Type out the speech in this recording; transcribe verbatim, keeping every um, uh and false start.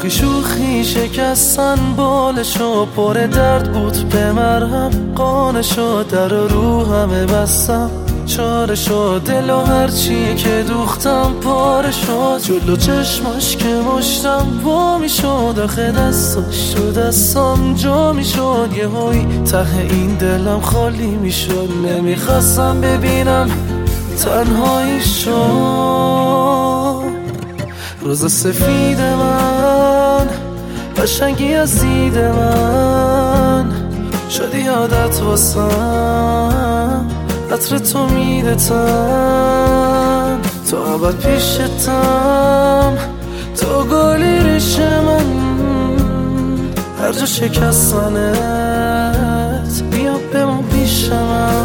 شوخی شوخی شکستن بالشو، پر درد بود به مرهم قانشو، در رو همه بستم چاره شد، دل و هرچی که دوختم پاره شد، جلو چشماش که مشتم وا می شد، آخه دستاش تو دستام جا می شد، یه هایی ته این دلم خالی می شد، نمیخواستم ببینم تنهایی شد. روز سفید من قشنگی از دید من، شدی عادت واسم عطر تو میده تن، تو ابد پیشتم تو گلی ریش من، هر جا شکستنت بیا بمون پیش من.